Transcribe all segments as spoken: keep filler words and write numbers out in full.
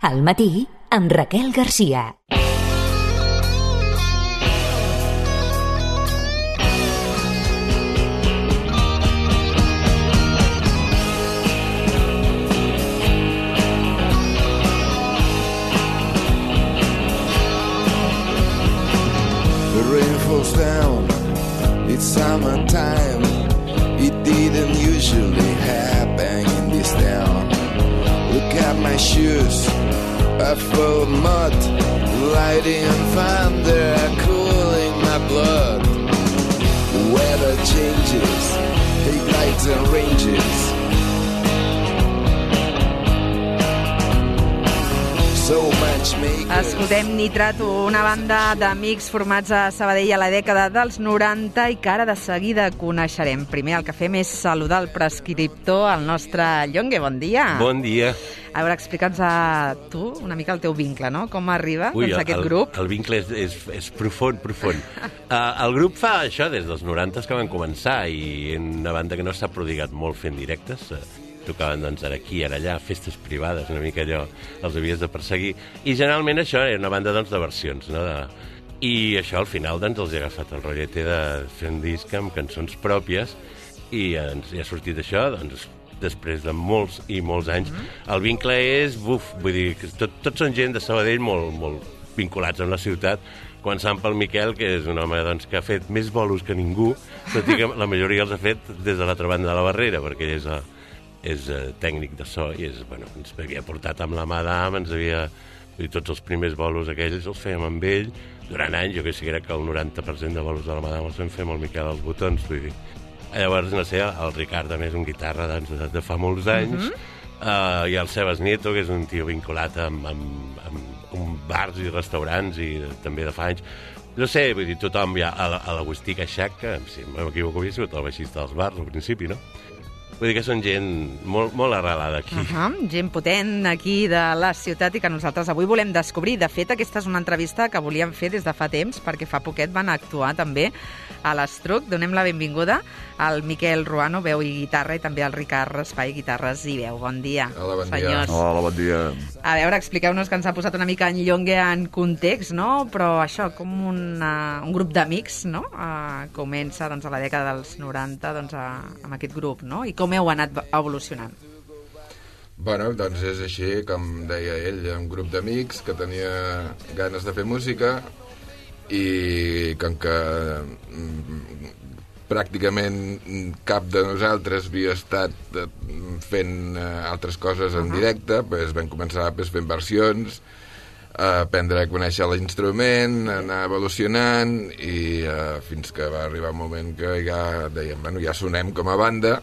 Al matí, amb Raquel Garcia. Down, it's summertime. It didn't usually happen in this town. Look at my shoes, are full of mud, lighting on thunder, cooling my blood. The weather changes, take lights and ranges. Escoltem Nitrat, una banda d'amics formats a Sabadell a la dècada dels noranta i que ara de seguida coneixerem. Primer el que fem és saludar el prescriptor, el nostre Llongue. Bon dia. Bon dia. A veure, explica'ns a tu una mica el teu vincle, no? Com arriba Ui, doncs, aquest el, grup? El vincle és, és, és profund, profund. uh, el grup fa això des dels noranta que van començar i una banda que no s'ha prodigat molt fent directes. Uh, tocaven doncs ara aquí, ara allà, festes privades, una mica allò, els havies de perseguir. I generalment això era una banda doncs, de versions, no? De... I això al final doncs, els he agafat el rotllete de fer un disc amb cançons pròpies i ens ha sortit això, doncs, després de molts i molts anys. Mm-hmm. El vincle és, buf, vull dir, que tot, tots són gent de Sabadell molt, molt vinculats amb la ciutat, començant pel Miquel, que és un home doncs, que ha fet més bolos que ningú, tot i que la majoria els ha fet des de l'altra banda de la barrera, perquè ell és, és uh, tècnic de so i és, bueno, ens havia portat amb la mà d'am, ens havia... Vull dir, tots els primers bolos aquells els fèiem amb ell, durant anys, jo que sé que era que el noranta per cent de bolos de la mà d'am els vam fer amb el Miquel als botons, vull dir. Llavors, no sé, el Ricard, a més, un guitarra doncs, de, de fa molts anys, mm-hmm. uh, i el Sebas Nieto, que és un tio vinculat amb, amb, amb, amb bars i restaurants, i de, també de fa anys. No sé, vull dir, tothom ja, a, a l'Agustí Caixac, que, si m'equivoco, havia sigut el baixista dels bars al principi, no? Vull dir que són gent molt, molt arrelada aquí. Uh-huh. Gent potent aquí de la ciutat i que nosaltres avui volem descobrir. De fet, aquesta és una entrevista que volíem fer des de fa temps, perquè fa poquet van actuar també a l'Estruc. Donem la benvinguda al Miquel Ruano, veu i guitarra, i també al Ricard Espai, guitarres i veu. Bon dia, Hola, bon senyors. dia. Hola, bon dia. A veure, expliqueu-nos, que ens ha posat una mica en Llongue en context, no? Però això, com una, un grup d'amics, no? Uh, comença doncs, a la dècada dels noranta doncs, a, amb aquest grup, no? I com heu anat evolucionant? Bueno, doncs és així, com deia ell, un grup d'amics que tenia ganes de fer música i com que mm, pràcticament cap de nosaltres havia estat fent altres coses en uh-huh. directe, doncs vam començar doncs, fent versions, a aprendre a conèixer l'instrument, anar evolucionant i uh, fins que va arribar un moment que ja dèiem, bueno, ja sonem com a banda,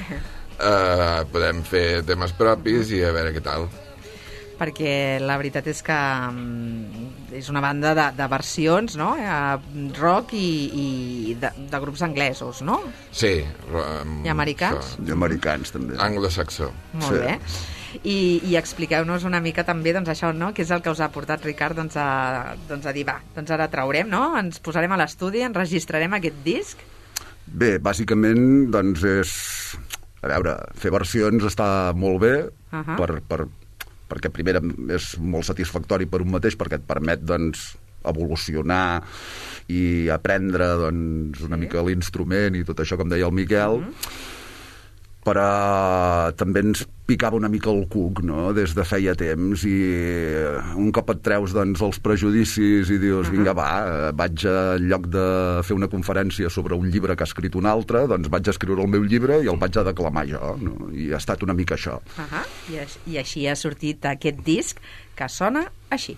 uh, podem fer temes propis i a veure què tal. Perquè la veritat és que um, és una banda de, de versions, no? Uh, rock i, i de, de grups anglesos, no? Sí. Um, I americans? So, I americans, també. Anglosaxó. Molt sí. bé. I, i expliqueu-nos una mica també doncs, això, no? Que és el que us ha portat, Ricard, doncs, a, doncs, a dir, va, doncs ara traurem, no? Ens posarem a l'estudi, enregistrarem aquest disc. Bé, bàsicament, doncs és... A veure, fer versions està molt bé, uh-huh. per, per, perquè primer és molt satisfactori per un mateix, perquè et permet, doncs, evolucionar i aprendre, doncs, una sí. mica l'instrument i tot això, com deia el Miquel, uh-huh. però també ens picava una mica el cuc, no?, des de feia temps, i un cop et treus, doncs, els prejudicis i dius, vinga, va, vaig en lloc de fer una conferència sobre un llibre que ha escrit un altre, doncs vaig escriure el meu llibre i el vaig a declamar jo, no? I ha estat una mica això. Uh-huh. I, I així ha sortit aquest disc que sona així.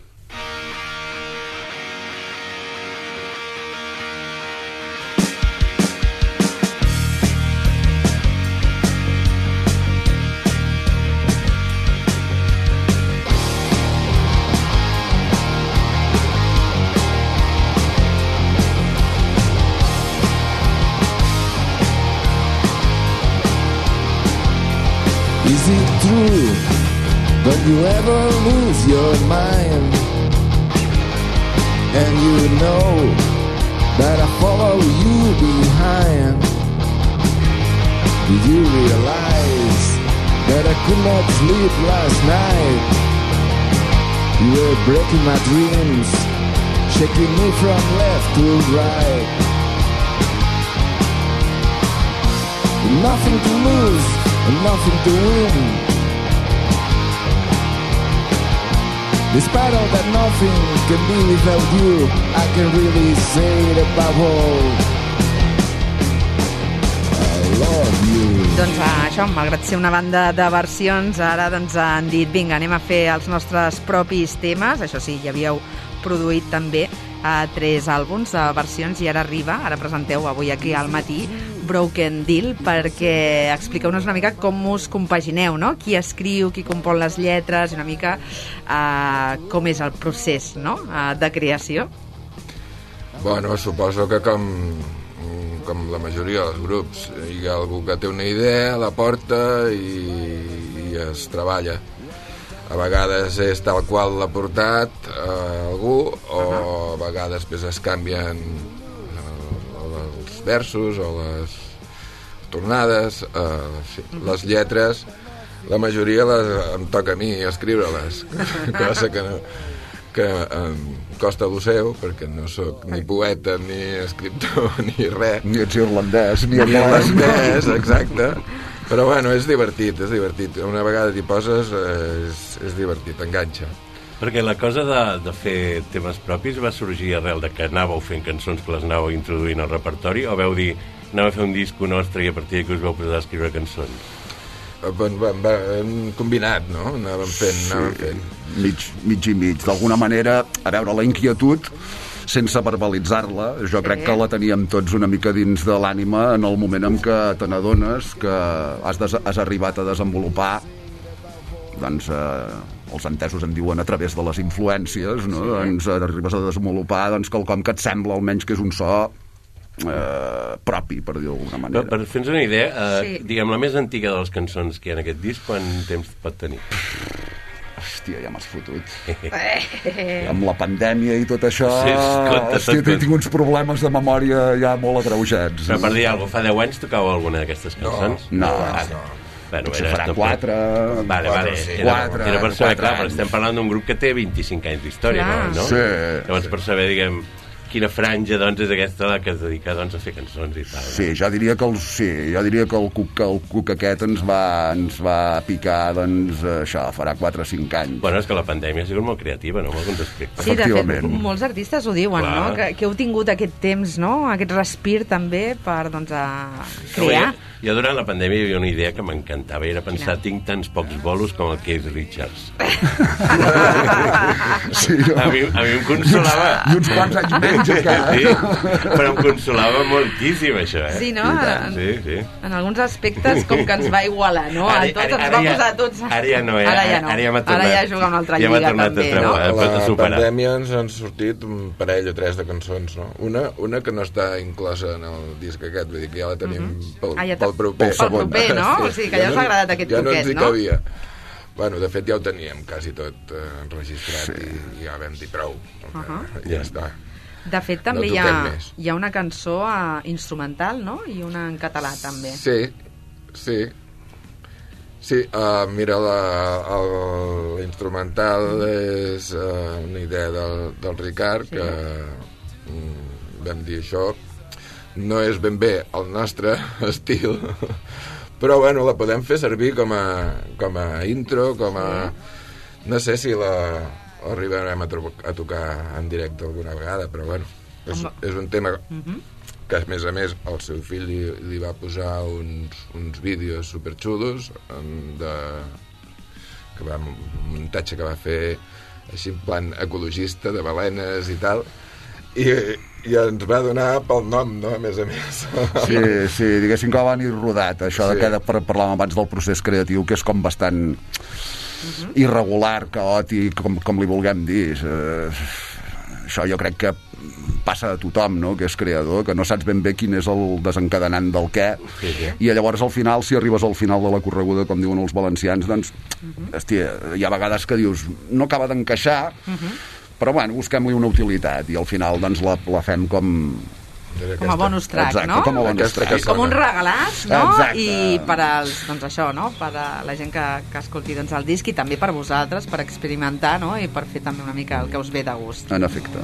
Is it true? Don't you ever lose your mind? And you know that I follow you behind. Did you realize that I could not sleep last night? You're breaking my dreams, shaking me from left to right. Nothing to lose and nothing to win. Despite all that nothing can be without you, I can really say it above all. I love you. Doncs això, malgrat ser una banda de versions, ara doncs han dit, vinga, anem a fer els nostres propis temes. Això sí, ja havíeu produït també a tres àlbums de versions i ara arriba, ara presenteu avui aquí al matí Broken Deal, perquè expliqueu-nos una mica com us compagineu, no? Qui escriu, qui compon les lletres, una mica uh, com és el procés, no?, uh, de creació. Bueno, suposo que com, com la majoria dels grups, hi ha algú que té una idea, la porta i, i es treballa. A vegades és tal qual l'ha portat eh, algú, o a vegades després es canvien eh, els versos o les tornades, eh, sí. Les lletres, la majoria les, em toca a mi escriure-les, cosa que, no, que em costa lo seu, perquè no sóc ni poeta, ni escriptor, ni res. Ni ets irlandès, ni Ni irlandès, exacte. Però bueno, és divertit, és divertit. Una vegada t'hi poses, és, és divertit, enganxa. Perquè la cosa de, de fer temes propis va sorgir arrel de que anàveu fent cançons que les anàveu introduint al repertori, o veu dir, anàvem a fer un disco nostre i a partir d'aquí us vau posar a escriure cançons? Ben, ben, ben combinat, no? Anàvem fent, anàvem fent. Mig, mig i mig. D'alguna manera, a veure, la inquietud, sense verbalitzar-la, jo crec que la teníem tots una mica dins de l'ànima en el moment en què te n'adones que has, des, has arribat a desenvolupar, doncs eh, els entesos en diuen a través de les influències, no? Sí. Doncs arribes a desenvolupar doncs, quelcom que et sembla almenys que és un so eh, propi, per dir-ho d'alguna manera. Per, per fer-nos una idea, eh, Sí. diguem, la més antiga de les cançons que hi ha en aquest disc, quant temps pot tenir? Hòstia, ja m'has fotut. Amb la pandèmia i tot això, Sí, escolta, hòstia, tot- tinc uns problemes de memòria ja molt agreujats. Però per dir alguna cosa, fa deu anys tocàveu alguna d'aquestes cançons? No, Ah, no. Bueno, potser era farà tot- quatre... Vale, vale. sí. Era, Quatre, era per saber, quatre clar, però anys. estem parlant d'un grup que té vint-i-cinc anys d'història, Clar. no? Sí. Llavors, per saber, diguem, quina franja, doncs, és aquesta la que es dedica, doncs, a fer cançons i tal. Sí, jo diria que el, sí, jo diria que el cuc, que el cuc aquest ens va, ens va picar, doncs, això, farà quatre o cinc anys. Bueno, és que la pandèmia ha sigut molt creativa, no?, en alguns aspectes. Sí, de fet, Efectivament. molts artistes ho diuen, Clar. no? Que, que heu tingut aquest temps, no? Aquest respir també per, doncs, a Jo, crear. jo durant la pandèmia hi havia una idea que m'encantava i era pensar, tinc tants pocs bolos com el Keith Richards. Sí, no? A mi, a mi em consolava. I uns quants anys menys, encara. Sí, però em consolava moltíssim, això, eh? Sí, no? En, Sí, sí. en alguns aspectes com que ens va igualar, no? A tots ens va ja- posar a tots... Ara ja no, eh? Ara ja no. Ara ja m'ha tornat. Ara ja juga una altra ja m'ha lliga, tornat també, a treuar, no? eh? Pot La superar. pandèmia ens han sortit un parell o tres de cançons, no? Una, una que no està inclosa en el disc aquest, vull dir que ja la tenim pel, Ah, ja pel t'ha- proper. pel proper, no? O sigui, que ja us ha agradat aquest ja no toquet, ens hi no? cabia. Bueno, de fet ja ho teníem quasi tot eh, enregistrat sí. i ja vam dir prou. Uh -huh. I ja està. De fet, també No hi, ha, toquem més. hi ha una cançó uh, instrumental, no? I una en català, també. Sí, sí. Sí, uh, mira, la- el- l'instrumental és uh, una idea del, del Ricard, Sí. que mm, vam dir això, no és ben bé el nostre estil, però bueno, la podem fer servir com a, com a intro, com a... No sé si la arribarem a, tro- a tocar en directe alguna vegada, però bueno, és, Home. és un tema Mhm. que a més a més el seu fill li, li va posar uns, uns vídeos superxulos en de, que va, un muntatge que va fer així en plan ecologista de balenes i tal i, i ens va donar pel nom, no?, a més a més. Sí, sí, diguéssim que va venir rodat, això Sí. de que par- parlàvem abans del procés creatiu, que és com bastant irregular, caòtic, com, com li vulguem dir. Eh, això jo crec que passa a tothom, no?, que és creador, que no saps ben bé quin és el desencadenant del què, Sí, sí. i llavors al final, si arribes al final de la correguda, com diuen els valencians, doncs, hòstia, hi ha vegades que dius, no acaba d'encaixar, però bueno, busquem-li una utilitat, i al final doncs la, la fem com, Com a bonus track, Exacte, no? com a bonus track. Com un regalat, no? Exacte. I per als, doncs això, no? Per a la gent que, que escolti doncs, el disc i també per vosaltres, per experimentar, no? I per fer també una mica el que us ve de gust. En efecte.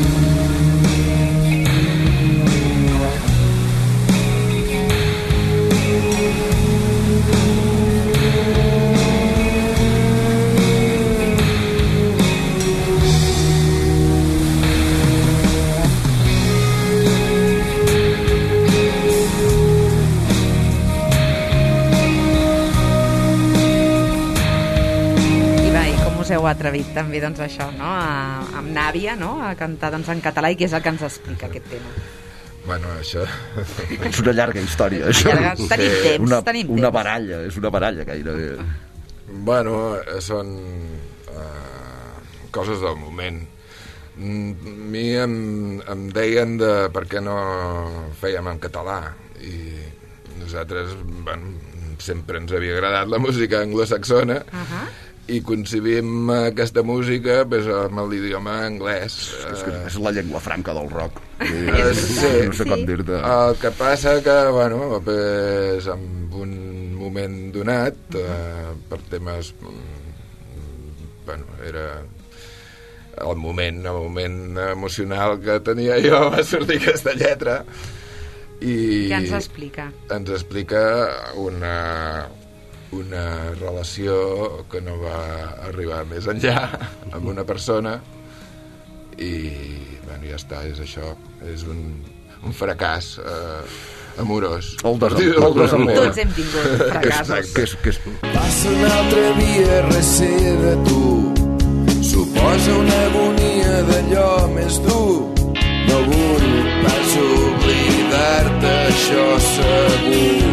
Heu atrevit també doncs això, no? A, amb Nàvia, no? A cantar doncs, en català i què és el que ens explica aquest tema. Bueno, això... És una llarga història, això. Llarga... Tenim Sí. temps, una, tenim una temps. baralla, és una baralla gairebé. Bueno, són uh, coses del moment. Mm, A mi em, em deien de per què no fèiem en català i nosaltres, bueno, sempre ens havia agradat la música anglosaxona. Uh-huh. I concebim aquesta música pues, amb l'idioma anglès. És, que és la llengua franca del rock. Uh, sí. No sé com dir-te. El que passa que, bueno, pues, en un moment donat, uh, per temes... Bueno, era el moment, el moment emocional que tenia jo, va sortir aquesta lletra. I què ens explica? Ens explica una... una relació que no va arribar més enllà amb una persona i bueno, ja està, és això, és un, un fracàs eh, amorós. El desamor. desamor. Tots hem tingut fracassos. Que és, que és... Passa un altre dia rere de tu, suposa una agonia d'allò més dur. No vull pas oblidar-te, això segur.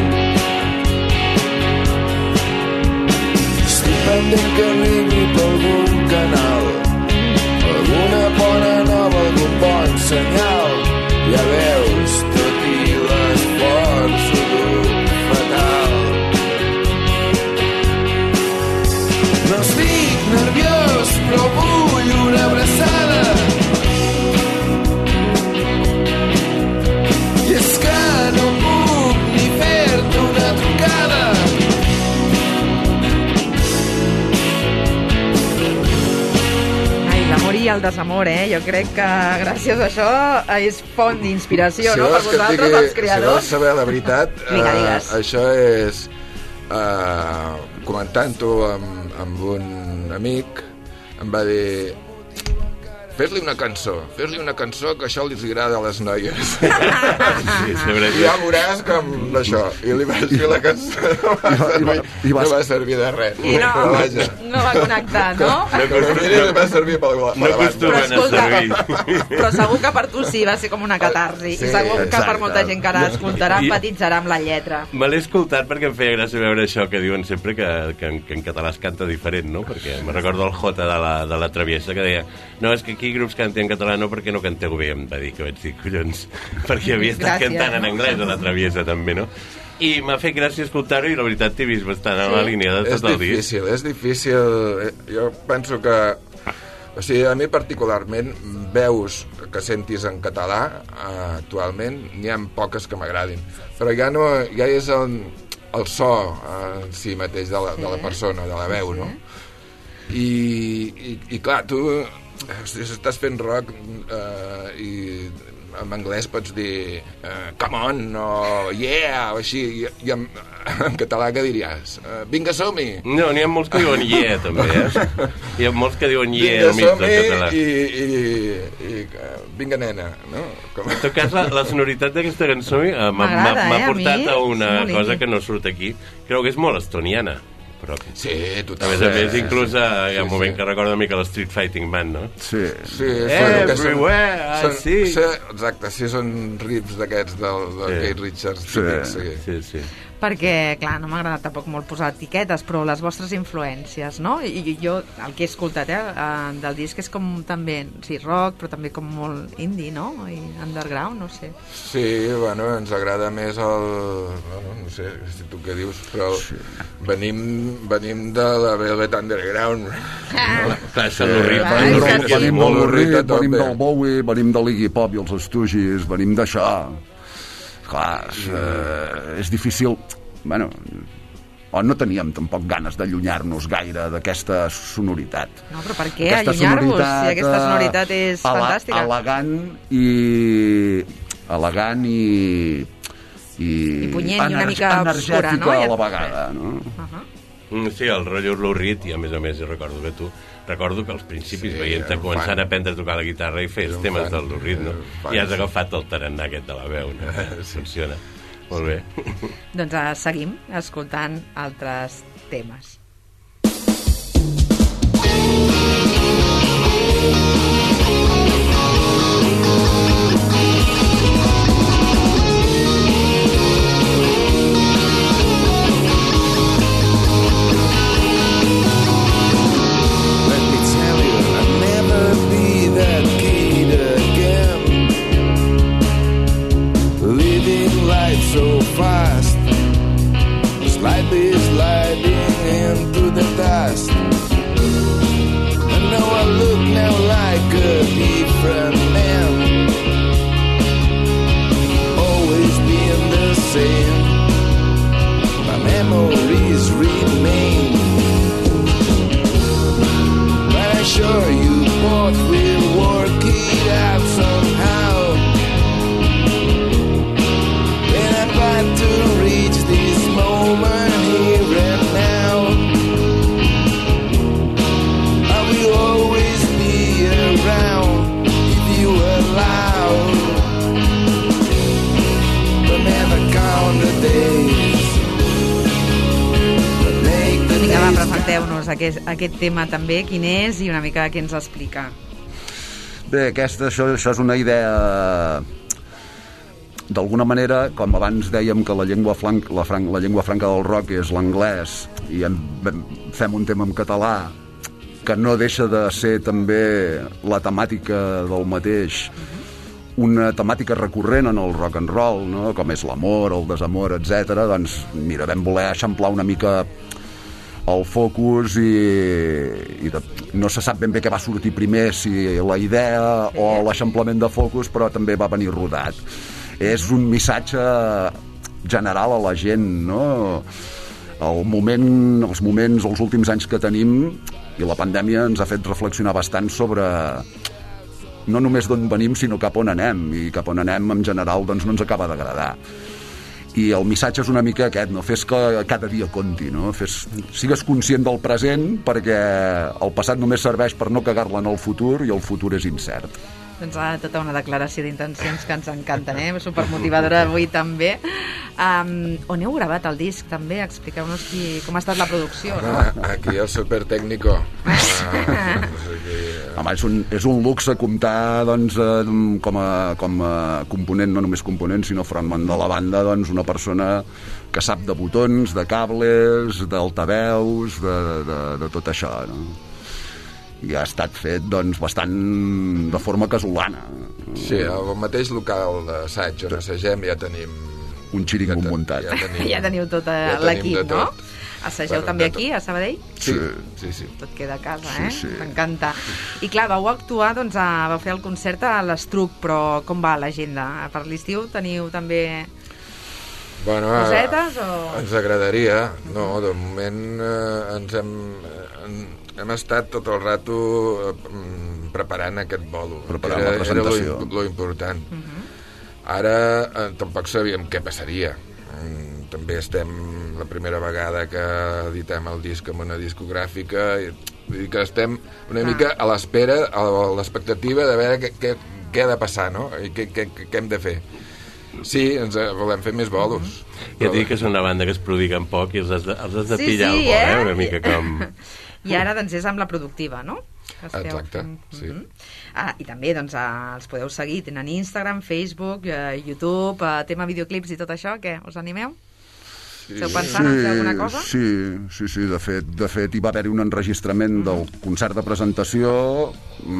Pendent que arribi per algun canal, alguna bona nova, algun bon senyal. Ja veus, tot i l'esforç dur fatal. No estic nerviós, però vull una abraçada. I és que no puc ni fer-te una trucada. L'amor i el desamor, eh? Jo crec que gràcies a això és font d'inspiració, Si no? Per vols que et vosaltres, digui- els Si vols creadors. saber la veritat, Vinga, eh, digues. això és eh, comentant-ho amb, amb un amic, em va dir fes-li una cançó, fes-li una cançó que això li agrada a les noies. Sí, sempre I ja veuràs com d'això. I li vaig fer la cançó, no va I va- i va- servir, i va- no va servir de res. I no, Però vaja. no va connectar, no? Com a mínim va servir per la, per No la banda. acostumen a escolta, servir. Però segur que per tu sí va ser com una catarsi. Sí, I segur que per exacte. molta gent que ara escoltarà I- empatitzarà amb la lletra. Me l'he escoltat perquè em feia gràcia veure això que diuen sempre que, que, en, que en català es canta diferent, no? Perquè me recordo el Jota de la, de la Traviesa que deia no, és que aquí grups canten en català no perquè no canteu bé, em va dir, que vaig dir, collons, perquè havia estat Gràcies, cantant en no? anglès a la Traviesa també, no? I m'ha fet gràcia escoltar-ho i la veritat t'he vist bastant en la línia de És tot el disc. difícil, és difícil. Eh, Jo penso que... O sigui, a mi particularment, veus que sentis en català eh, actualment, n'hi ha poques que m'agradin. Però ja no... Ja és el, el so eh, en si mateix de la, sí. de la persona, de la veu, no? I, i, i clar, tu si estàs fent rock eh, i en anglès pots dir uh, come on o yeah o així i, i en, en català què diries? Uh, vinga som-hi! No, n'hi ha molts que diuen yeah també, eh? Hi ha molts que diuen yeah Vinga al mig del som-hi català. i, i, i uh, vinga nena, no? Com... En tot cas, la, la sonoritat d'aquesta cançó eh, m'ha M'agrada, m'ha eh, a portat mi. a una És molt cosa indie. que no surt aquí. Creu que és molt estoniana. Però, Sí, a totalment. més a més, inclús eh, hi ha un Sí, moment sí. que recorda una mica l'Street Fighting Man, no? Sí. Sí, Eh, bueno, que everywhere I són, see. sí, exacte, sí, són riffs d'aquests del, del Sí. Keith Richards Sí. típics, sí. Sí, sí. Perquè, clar, no m'ha agradat tampoc molt posar etiquetes, però les vostres influències, no? I, i jo, el que he escoltat eh, eh, del disc és com també, sí, rock, però també com molt indie, no? I underground, no sé. Sí, bueno, ens agrada més el... Bueno, no sé si tu què dius, però sí. venim, venim de la Velvet Underground. No? Clar, és que l'Urrit... Venim de l'Urrit, venim del Bowie, venim de l'Iggy Pop i els Stooges, venim d'això. Clar, és, eh, és difícil... Bueno, o no teníem tampoc ganes d'allunyar-nos gaire d'aquesta sonoritat. No, però per què allunyar-vos si aquesta sonoritat és fantàstica? Elegant i... elegant i... i, I punyent i una mica obscura, no? a la vegada, no? Uh-huh. Sí, el rotllo l'Urrit, i a més a més recordo que tu recordo que als principis sí, veient-te començant a aprendre a tocar la guitarra i fer els temes del l'Urrit, no? I has agafat el tarannà aquest de la veu, no? Funciona. Molt bé. Doncs uh, seguim escoltant altres temes. So fast, slightly sliding into the dust. I know I look now like a different man, always being the same. My memories remain, but I'm sure you both will work it out somehow. To reach this moment here and now, I will always be around if you allow, but never count the days, but make the Vinga, va, days. presenteu-nos aquest, aquest tema també, quin és i una mica què ens explica. Bé, aquesta, això, això és una idea... D'alguna manera, com abans dèiem que la llengua, flanc, la, franc, la llengua franca del rock és l'anglès i en, fem un tema en català que no deixa de ser també la temàtica del mateix, una temàtica recurrent en el rock and roll, no? Com és l'amor, el desamor, etcètera. Doncs mira, vam voler eixamplar una mica el focus i, i de, no se sap ben bé què va sortir primer, si la idea o l'eixamplament de focus, però també va venir rodat. És un missatge general a la gent, no? El moment, els moments, els últims anys que tenim i la pandèmia ens ha fet reflexionar bastant sobre no només d'on venim, sinó cap on anem, i cap on anem en general doncs no ens acaba d'agradar. I el missatge és una mica aquest, no? Fes que cada dia compti, no? Fes, sigues conscient del present, perquè el passat només serveix per no cagar-la en el futur i el futur és incert. Doncs ah, tota una declaració d'intencions que ens encanten, eh? Supermotivadora avui també. Um, on heu gravat el disc també? Expliqueu-nos qui, com ha estat la producció, no? Aquí el supertècnico. Ah, Home, és un, és un luxe comptar doncs, com, a, com a component, no només component, sinó frontman de la banda, doncs, una persona que sap de botons, de cables, d'altaveus, de, de, de tot això, no? I ha estat fet doncs, bastant de forma casolana. Sí, al mateix local d'assaig on assagem ja tenim... Un xiringo ja muntat. Ja, tenim, ja teniu tot ja l'equip, no? Assageu bueno, també aquí, a Sabadell? Sí, sí, sí. Tot queda a casa, eh? Sí, sí. M'encanta. I clar, vau actuar, doncs, a, vau fer el concert a l'Estruc, però com va l'agenda? Per l'estiu teniu també... Bueno, cosetes o...? Ens agradaria. No, de moment eh, ens hem... En, hem estat tot el rato eh, preparant aquest bolo. Preparant era, la presentació. Era lo, lo important. Uh -huh. Ara eh, tampoc sabíem què passaria. Mm, també estem la primera vegada que editem el disc amb una discogràfica i, vull dir que estem una ah. mica a l'espera, a l'expectativa de veure què, què, què ha de passar, no? I què, què, què hem de fer. Sí, ens volem fer més bolos. Uh -huh. Ja et dic que és una banda que es prodiguen poc i els has de, els has de sí, pillar sí, el vol, eh? eh? Una mica com... I ara doncs és amb la productiva, no? Exacte, fent... sí. Uh -huh. Ah, i també doncs els podeu seguir, tenen Instagram, Facebook, eh, YouTube, eh, tema videoclips i tot això, què? Us animeu? Sí. Esteu pensant sí, en fer alguna cosa? Sí, sí, sí, de fet, de fet hi va haver-hi un enregistrament uh -huh. del concert de presentació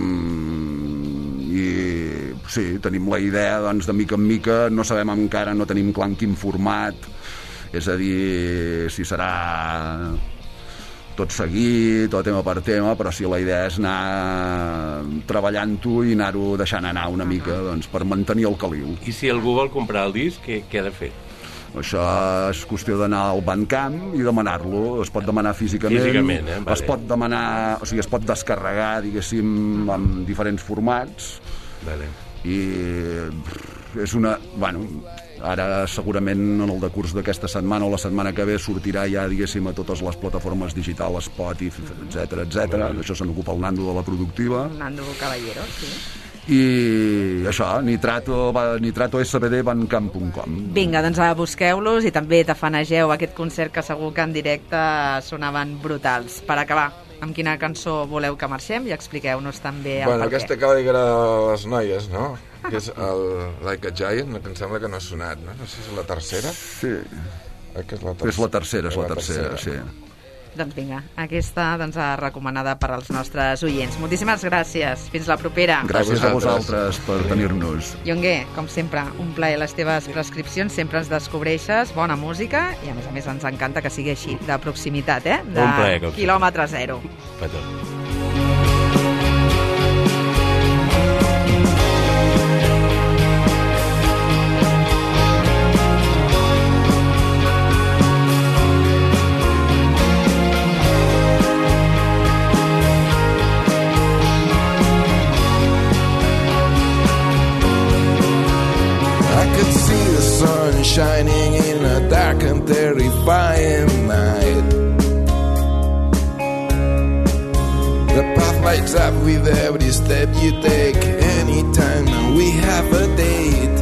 mmm, i sí, tenim la idea doncs, de mica en mica, no sabem encara, no tenim clar en quin format, és a dir, si serà tot seguit o tema per tema, però sí, la idea és anar treballant-ho i anar-ho deixant anar una mica, doncs, per mantenir el caliu. I si algú vol comprar el disc, què, què ha de fer? Això és qüestió d'anar al Bandcamp i demanar-lo. Es pot demanar físicament, físicament eh? Vale. Es pot demanar, o sigui, es pot descarregar, diguéssim, en diferents formats. Vale. I és una... Bueno, ara segurament en el decurs d'aquesta setmana o la setmana que ve sortirà ja, diguéssim, a totes les plataformes digitals, Spotify, etcètera, etcètera. Això se n'ocupa el Nando de la productiva. Nando Caballero, sí. I això, nitrato, nitrato S B D bandcamp punt com. Vinga, doncs busqueu-los i també tafanegeu aquest concert que segur que en directe sonaven brutals. Per acabar, amb quina cançó voleu que marxem? I expliqueu-nos també el bueno, per què. Aquesta acaba d'agradar a les noies, no? Que és el Like a Giant, que em sembla que no ha sonat, no? No sé si és la tercera. Sí. Eh, que és la tercera. És la tercera, és la, la tercera, tercera, sí. Doncs vinga, aquesta doncs, recomanada per als nostres oients. Moltíssimes gràcies. Fins la propera. Gràcies a vosaltres per tenir-nos. Yongué, com sempre, un plaer. Les teves prescripcions sempre ens descobreixes bona música i a més a més ens encanta que sigui així, de proximitat, eh? De un plaer, quilòmetre zero. Petó. Shining in a dark and terrifying night. The path lights up with every step you take. Anytime we have a date,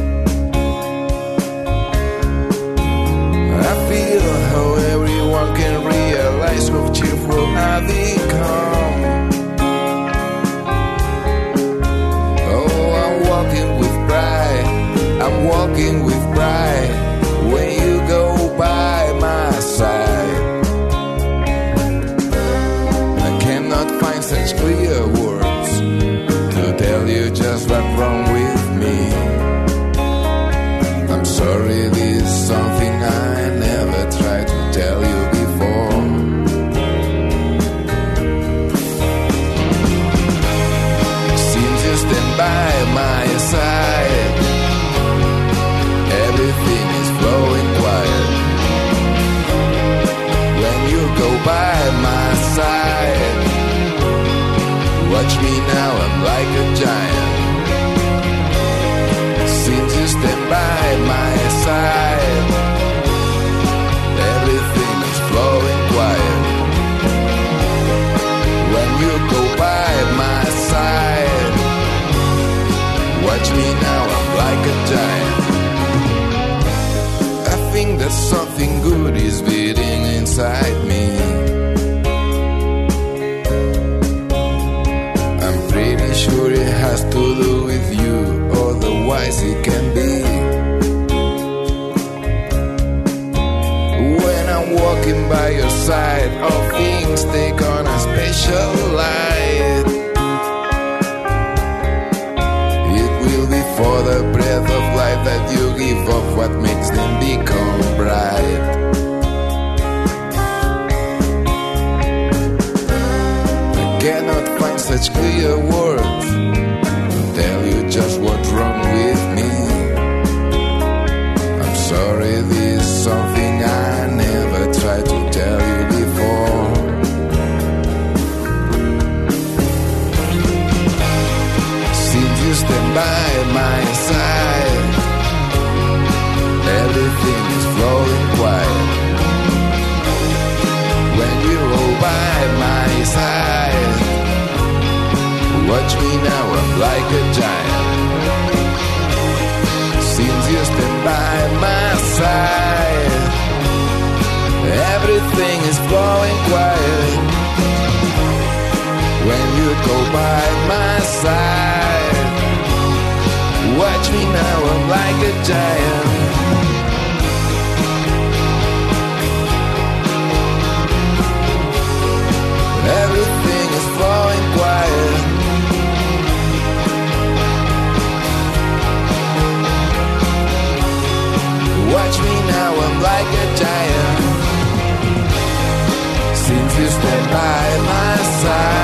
I feel how everyone can realize how cheerful I become. Oh, I'm walking with pride, I'm walking with pride. When you go by my side, I cannot find such clear words to tell you just what's wrong with me. I'm sorry, this is something I never tried to tell you before. Since you stand by my side, everything is flowing quiet. When you go by my side, watch me now, I'm like a giant. Since you stand by my side, everything is flowing quiet. When you go by my side, watch me now, I'm like a giant. I think that something good is beating inside me. I'm pretty sure it has to do with you, otherwise it can be. When I'm walking by your side, all things take on a special light. It will be for the breath of life that you give off what makes them become bright. I cannot find such clear words to tell you just what's wrong with me. I'm sorry, this is something I never tried to tell you before. Since you stand by my side, everything is flowing quiet. When you roll by my side, watch me now, I'm like a giant. Since you stand by my side, everything is flowing quiet. When you go by my side, watch me now, I'm like a giant. Everything is flowing quiet. Watch me now, I'm like a giant. Since you stand inside.